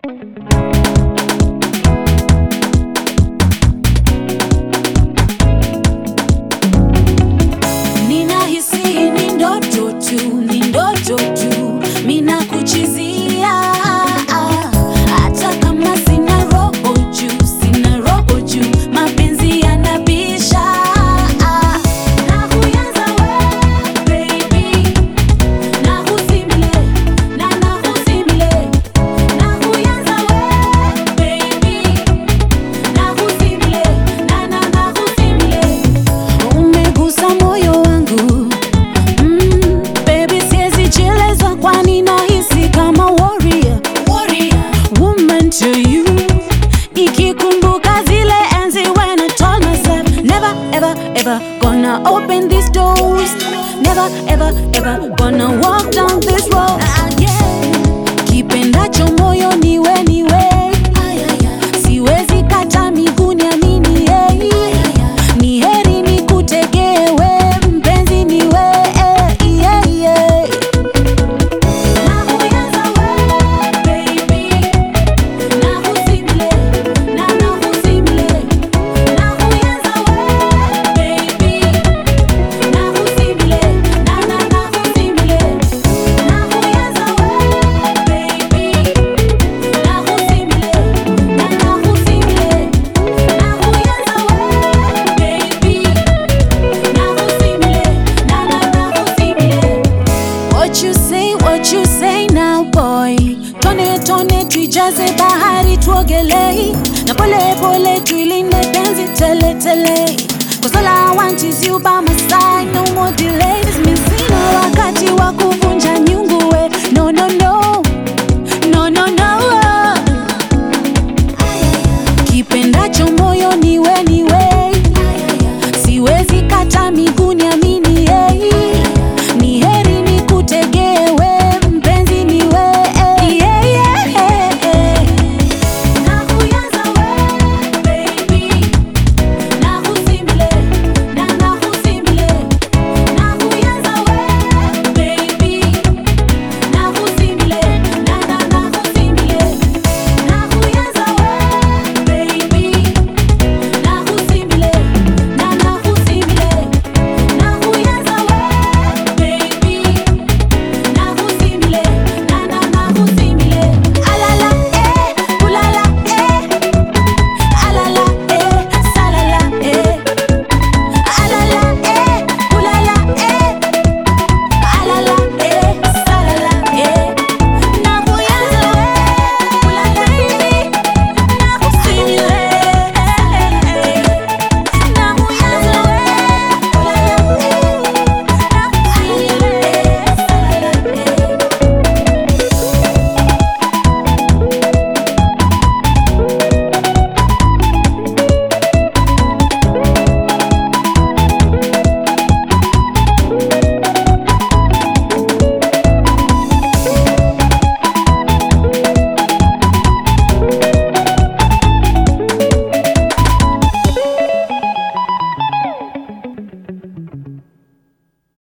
Gonna open these doors. Never, ever, ever gonna walk down this road again. Kipendacho moyo niwe niwe. Siwezi kata miguu niamini. Ni heri nikutegewe mpenzi niwe. Nakuyaza we baby. Nakusimile. Nakusimile. Nakuyaza we baby. Nakusimile. Nakusimile. Nakuyaza we baby. Nakusimile. Nakusimile. Nakuyaza we baby. Nakusimile. What you say now boy. Tone tone tuijaze bahari tuogelei. Na pole pole tuilinde penzi tele tele. 'Cause all I want is you by my side, no more delays. Mimi sina wakati wa kuvunja nyungu.